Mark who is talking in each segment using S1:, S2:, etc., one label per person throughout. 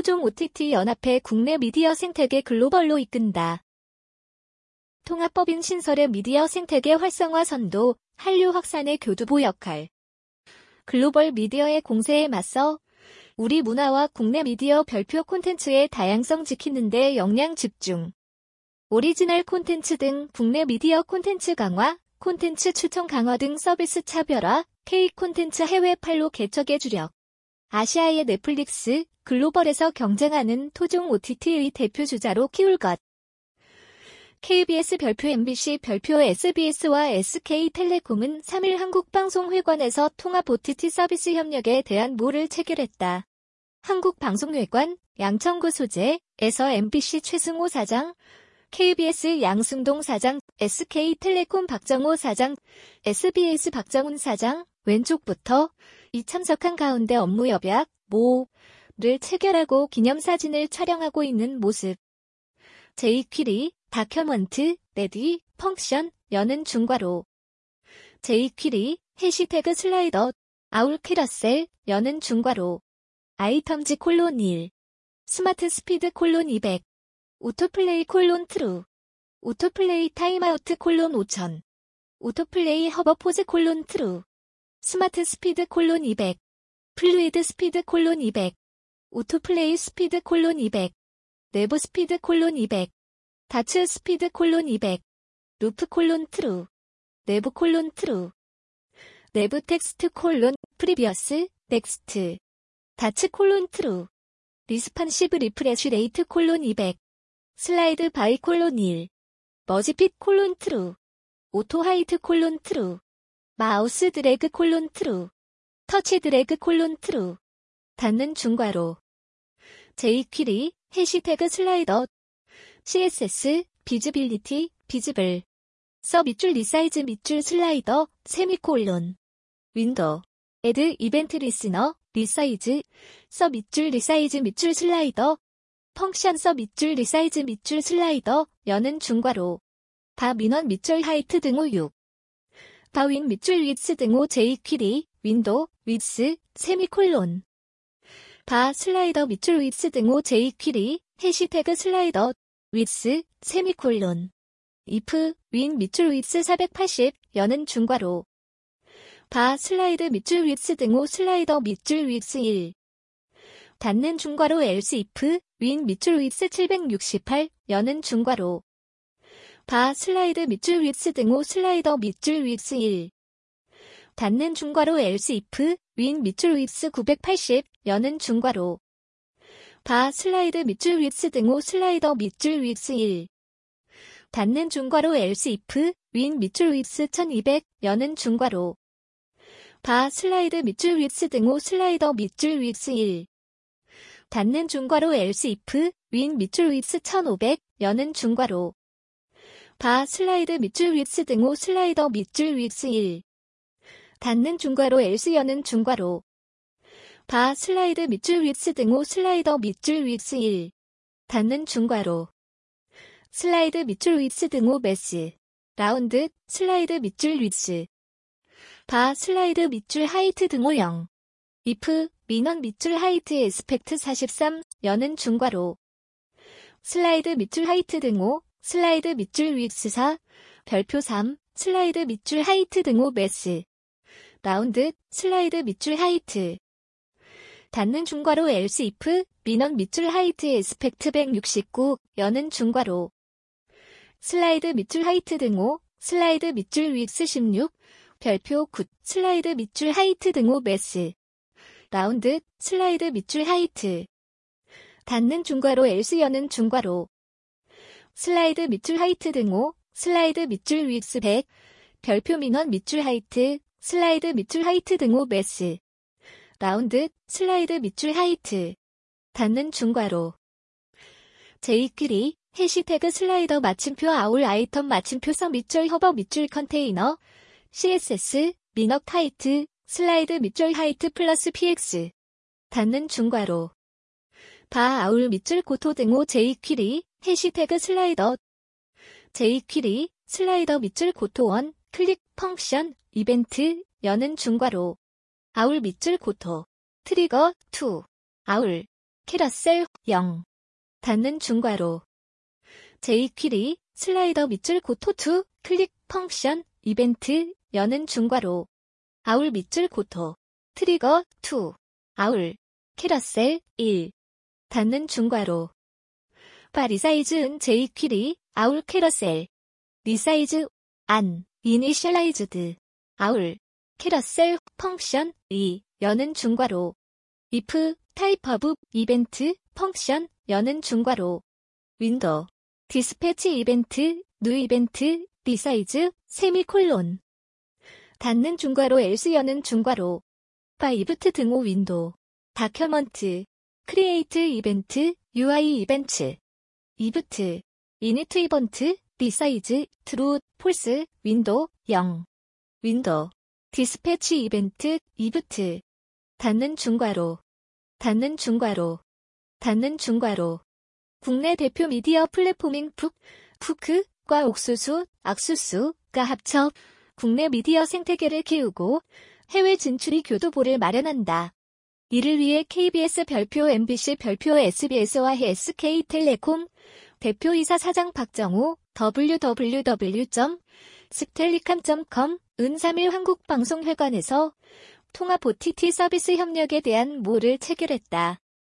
S1: 토종 OTT 연합회 국내 미디어 생태계 글로벌로 이끈다. 통합법인 신설의 미디어 생태계 활성화 선도, 한류 확산의 교두보 역할. 글로벌 미디어의 공세에 맞서 우리 문화와 국내 미디어 별표 콘텐츠의 다양성 지키는 데 역량 집중. 오리지널 콘텐츠 등 국내 미디어 콘텐츠 강화, 콘텐츠 추천 강화 등 서비스 차별화, K 콘텐츠 해외 판로 개척에 주력. 아시아의 넷플릭스, 글로벌에서 경쟁하는 토종 OTT의 대표 주자로 키울 것. KBS 별표 MBC 별표 SBS와 SK텔레콤은 3일 한국방송회관에서 통합 OTT 서비스 협력에 대한 모를 체결했다. 한국방송회관, 양천구 소재에서 MBC 최승호 사장, KBS 양승동 사장, SK텔레콤 박정호 사장, SBS 박정훈 사장, 왼쪽부터 이 참석한 가운데 업무 협약, 모를 체결하고 기념사진을 촬영하고 있는 모습. 제이퀴리, 다큐먼트, 레디, 펑션, 여는 중괄호. 제이퀴리, 해시태그 슬라이더, 아울 캐러셀, 여는 중괄호. 아이텀즈 콜론 1. 스마트 스피드 콜론 200. 오토플레이 콜론 트루. 오토플레이 타임아우트 콜론 5000. 오토플레이 허버포즈 콜론 트루. 스마트 스피드 콜론 200. 플루이드 스피드 콜론 200. 오토플레이 스피드 콜론 200. 내부 스피드 콜론 200. 다츠 스피드 콜론 200. 루프 콜론 트루. 내부 콜론 트루. 내부 텍스트 콜론 프리비어스 넥스트. 다츠 콜론 트루. 리스판시브 리프레쉬 레이트 콜론 200. 슬라이드 바이 콜론 1. 머지핏 콜론 트루. 오토 하이트 콜론 트루. 마우스 드래그 콜론 트루. 터치 드래그 콜론 트루. 닫는 중괄호. 제이퀴리, 해시태그 슬라이더. CSS, 비즈빌리티, 비즈블. 서 밑줄 리사이즈 밑줄 슬라이더, 세미콜론. 윈도우. 애드 이벤트 리스너, 리사이즈. 서 밑줄 리사이즈 밑줄 슬라이더. 펑션 서 밑줄 리사이즈 밑줄 슬라이더, 여는 중괄호. 바 민원 밑줄 하이트 등호 6. 바윈 밑줄 윗스 등호 제이퀴리, 윈도우, 윗스, 세미콜론. 바 슬라이더 밑줄 윗스 등호 제이퀴리, 해시태그 슬라이더, 윗스, 세미콜론. if, 윈 밑줄 윗스 480, 여는 중괄호. 바 슬라이드 밑줄 윗스 등호 슬라이더 밑줄 윗스 1. 닫는 중괄호 else if, 윈 밑줄 윗스 768, 여는 중괄호. 바 슬라이드 밑줄 윗스 등호 슬라이더 밑줄 윗스 1. 닫는 중괄호 else if, 윈 밑줄 윗스 980, 여는 중괄호. 바 슬라이드 밑줄 윗스 등호 슬라이더 밑줄 윗스 1. 닫는 중괄호 else if, 윈 밑줄 윗스 1200, 여는 중괄호. 바 슬라이드 밑줄 윗스 등호 슬라이더 밑줄 윗스 1. 닫는 중괄호 else if, 윈 밑줄 윗스 1500, 여는 중괄호. 바 슬라이드 밑줄 윗스 등호 슬라이더 밑줄 윗스 1. 닫는 중괄호 else 여는 중괄호. 바 슬라이드 밑줄 윗스 등호 슬라이더 밑줄 윗스 1. 닫는 중괄호. 슬라이드 밑줄 윗스 등호 매스. 라운드, 슬라이드 밑줄 윗스. 바 슬라이드 밑줄 하이트 등호 0. if, 민원 밑줄 하이트 에스펙트 43, 여는 중괄호. 슬라이드 밑줄 하이트 등호, 슬라이드 밑줄 윗스 4, 별표 3, 슬라이드 밑줄 하이트 등호 매스. 라운드, 슬라이드 밑줄 하이트. 닫는 중괄호 else if, 민원 밑줄 하이트 에스펙트 169, 여는 중괄호. 슬라이드 밑줄 하이트 등호, 슬라이드 밑줄 윗스 16, 별표 9, 슬라이드 밑줄 하이트 등호 매스. 라운드, 슬라이드 밑줄 하이트. 닫는 중괄호 else 여는 중괄호. 슬라이드 밑줄 하이트 등호, 슬라이드 밑줄 윗스 100, 별표 민원 밑줄 하이트, 슬라이드 밑줄 하이트 등호 매스. 라운드, 슬라이드 밑줄 하이트. 닫는 중괄호. 제이퀴리, 해시태그 슬라이더 마침표 아울 아이템 마침표 서 밑줄 허버 밑줄 컨테이너, CSS, 민억 하이트, 슬라이드 밑줄 하이트 플러스 PX. 닫는 중괄호. 바 아울 밑줄 고토 등호 제이퀴리, 해시태그 슬라이더. 제이퀴리, 슬라이더 밑줄 고토 1, 클릭, 펑션, 이벤트, 여는 중괄호. 아울 밑줄 고토. 트리거, 2. 아울. 캐러셀 0. 닫는 중괄호. jQuery, 슬라이더 밑줄 고토2, 클릭 펑션, 이벤트, 여는 중괄호. 아울 밑줄 고토. 트리거 2. 아울. 캐러셀 1. 닫는 중괄호. 리사이즈은 jQuery, 아울 캐러셀. 리사이즈, 안, 이니셜라이즈드. 아울. 캐러셀, 펑션, 2. 여는 중괄호. if, 타입 오브, 이벤트, 펑션, 여는 중괄호. 윈도우. 디스패치 이벤트, 뉴 이벤트, 리사이즈, 세미콜론. 닫는 중괄호 else 여는 중괄호. 이브트 등호 윈도우. 다큐먼트. 크리에이트 이벤트, UI 이벤트. 이브트. 이니트 이벤트, 리사이즈, 트루, 폴스, 윈도우, 0. 윈도우. 디스패치 이벤트, 이브트. 닫는 중괄호. 닫는 중괄호. 닫는 중괄호. 국내 대표 미디어 플랫폼인 푸크과 옥수수, 악수수가 합쳐 국내 미디어 생태계를 키우고 해외 진출이 교두보를 마련한다. 이를 위해 KBS 별표 MBC 별표 SBS와 SK텔레콤 대표이사 사장 박정호 www.스텔리캄.com 은 3일 한국방송회관에서 통합 OTT 서비스 협력에 대한 모를 체결했다.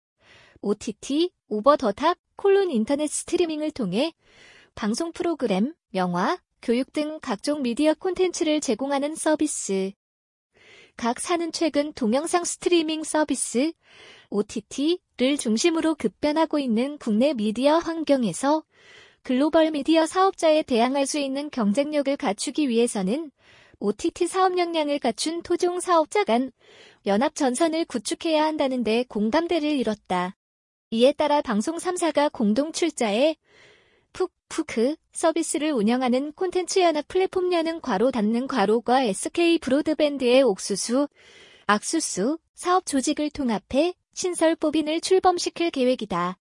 S1: OTT, 오버 더 탑, 인터넷 스트리밍을 통해 방송 프로그램, 영화, 교육 등 각종 미디어 콘텐츠를 제공하는 서비스. 각 사는 최근 동영상 스트리밍 서비스, OTT를 중심으로 급변하고 있는 국내 미디어 환경에서 글로벌 미디어 사업자에 대항할 수 있는 경쟁력을 갖추기 위해서는 OTT 사업 역량을 갖춘 토종 사업자 간 연합 전선을 구축해야 한다는 데 공감대를 이뤘다. 이에 따라 방송 3사가 공동 출자해 푸크 서비스를 운영하는 콘텐츠 연합 플랫폼 여는 괄호 닫는 괄호과 SK 브로드밴드의 옥수수, 악수수 사업 조직을 통합해 신설법인을 출범시킬 계획이다.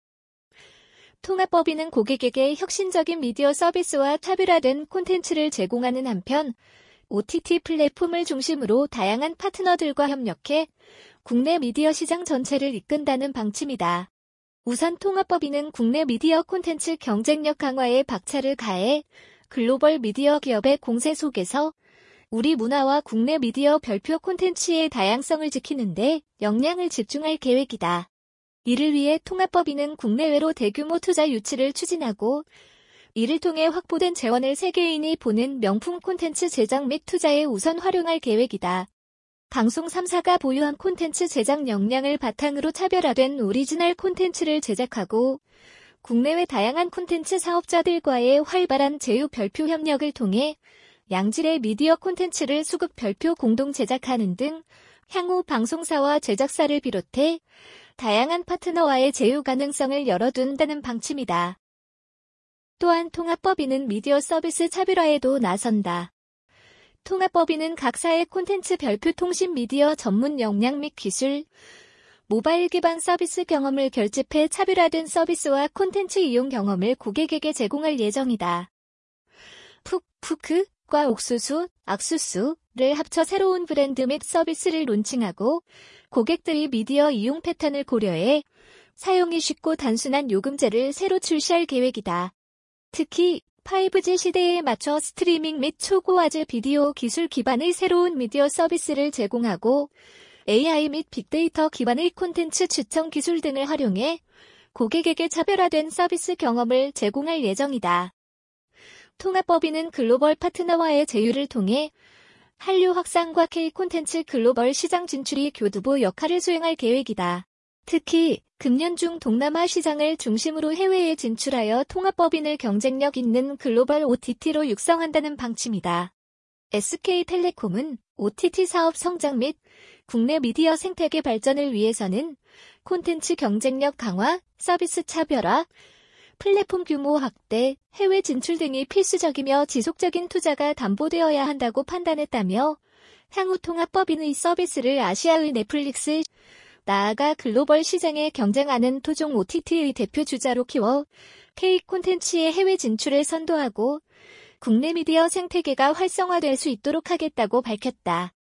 S1: 통합법인은 고객에게 혁신적인 미디어 서비스와 차별화된 콘텐츠를 제공하는 한편 OTT 플랫폼을 중심으로 다양한 파트너들과 협력해 국내 미디어 시장 전체를 이끈다는 방침이다. 우선 통합법인은 국내 미디어 콘텐츠 경쟁력 강화에 박차를 가해 글로벌 미디어 기업의 공세 속에서 우리 문화와 국내 미디어 별표 콘텐츠의 다양성을 지키는 데 역량을 집중할 계획이다. 이를 위해 통합법인은 국내외로 대규모 투자 유치를 추진하고 이를 통해 확보된 재원을 세계인이 보는 명품 콘텐츠 제작 및 투자에 우선 활용할 계획이다. 방송 3사가 보유한 콘텐츠 제작 역량을 바탕으로 차별화된 오리지널 콘텐츠를 제작하고 국내외 다양한 콘텐츠 사업자들과의 활발한 제휴 별표 협력을 통해 양질의 미디어 콘텐츠를 수급 별표 공동 제작하는 등 향후 방송사와 제작사를 비롯해 다양한 파트너와의 제휴 가능성을 열어둔다는 방침이다. 또한 통합법인은 미디어 서비스 차별화에도 나선다. 통합법인은 각사의 콘텐츠 별표 통신 미디어 전문 역량 및 기술, 모바일 기반 서비스 경험을 결집해 차별화된 서비스와 콘텐츠 이용 경험을 고객에게 제공할 예정이다. 푸크과 옥수수, 악수수를 합쳐 새로운 브랜드 및 서비스를 론칭하고 고객들이 미디어 이용 패턴을 고려해 사용이 쉽고 단순한 요금제를 새로 출시할 계획이다. 특히 5G 시대에 맞춰 스트리밍 및 초고화질 비디오 기술 기반의 새로운 미디어 서비스를 제공하고 AI 및 빅데이터 기반의 콘텐츠 추천 기술 등을 활용해 고객에게 차별화된 서비스 경험을 제공할 예정이다. 통합법인은 글로벌 파트너와의 제휴를 통해 한류 확산과 K-콘텐츠 글로벌 시장 진출이 교두보 역할을 수행할 계획이다. 특히 금년 중 동남아 시장을 중심으로 해외에 진출하여 통합법인을 경쟁력 있는 글로벌 OTT로 육성한다는 방침이다. SK텔레콤은 OTT 사업 성장 및 국내 미디어 생태계 발전을 위해서는 콘텐츠 경쟁력 강화, 서비스 차별화, 플랫폼 규모 확대, 해외 진출 등이 필수적이며 지속적인 투자가 담보되어야 한다고 판단했다며 향후 통합법인의 서비스를 아시아의 넷플릭스, 나아가 글로벌 시장에 경쟁하는 토종 OTT의 대표 주자로 키워 K-콘텐츠의 해외 진출을 선도하고 국내 미디어 생태계가 활성화될 수 있도록 하겠다고 밝혔다.